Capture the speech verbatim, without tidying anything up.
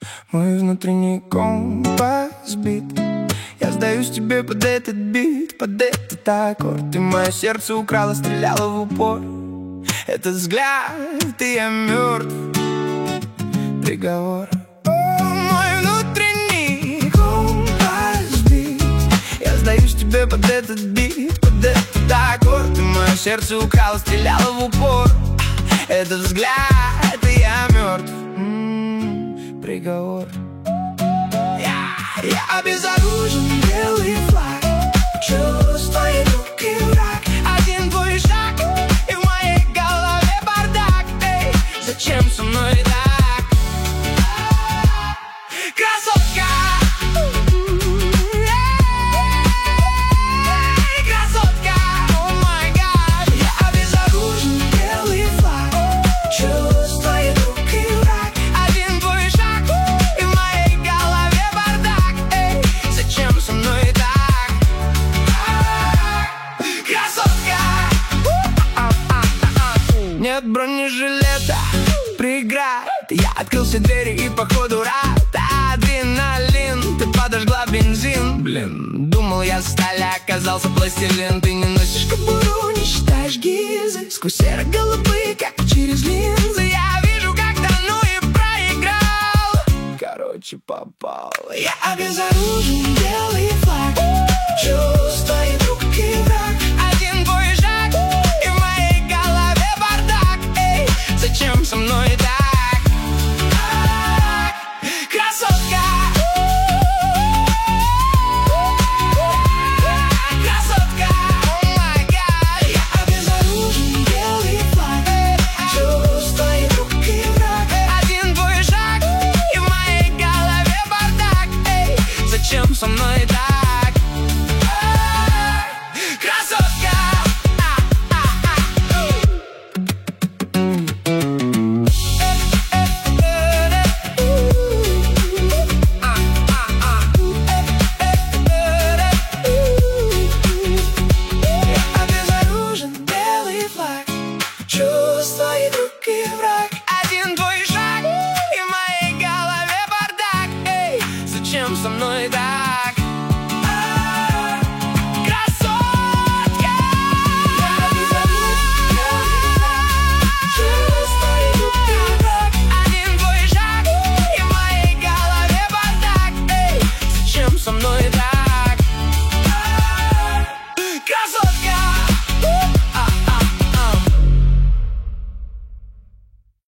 Мой внутренний компас сбит. Я сдаюсь тебе под этот бит, под этот аккорд. И мое сердце украло, стреляло в упор. Этот взгляд, и я мертв. Приговор. Мой внутренний компас сбит. Я сдаюсь тебе под этот бит, под этот аккорд. И мое сердце украло, стреляло в упор. Этот взгляд, и я мертв. М-м, приговор. Я, я обезоружен, белый флаг. Чувства идут и враг. Один твой шаг, и в моей голове бардак. Эй, зачем со мной так? Красотка! Эй, красотка! О май гад! Я обезоружен, белый флаг. Чувства идут и враг. Один твой шаг, и в моей голове бардак. Эй, зачем со мной так? Красотка! Нет бронежилета, преград. Я открыл все двери и походу рад. Адреналин, ты подожгла бензин. Блин, думал я сталь, а оказался пластилин. Ты не носишь кобуру, не считаешь гильзы. Сквозь серо-голубые, как через линзы. Я вижу, как тону и проиграл. Короче, попал. Я обезоружен, белый флаг. Чувства и друг и враг. Один твой шаг, и в моей голове бардак. Эй, зачем со мной так? Красотка! Красотка! О май гад! Я обезоружен, белый флаг. Чувства и друг и враг. Один твой шаг, и в моей голове бардак. Эй, зачем со мной так? Красотка! Чувства и друг и враг. Один твой шаг, и в моей голове бардак. Эй, зачем со мной так?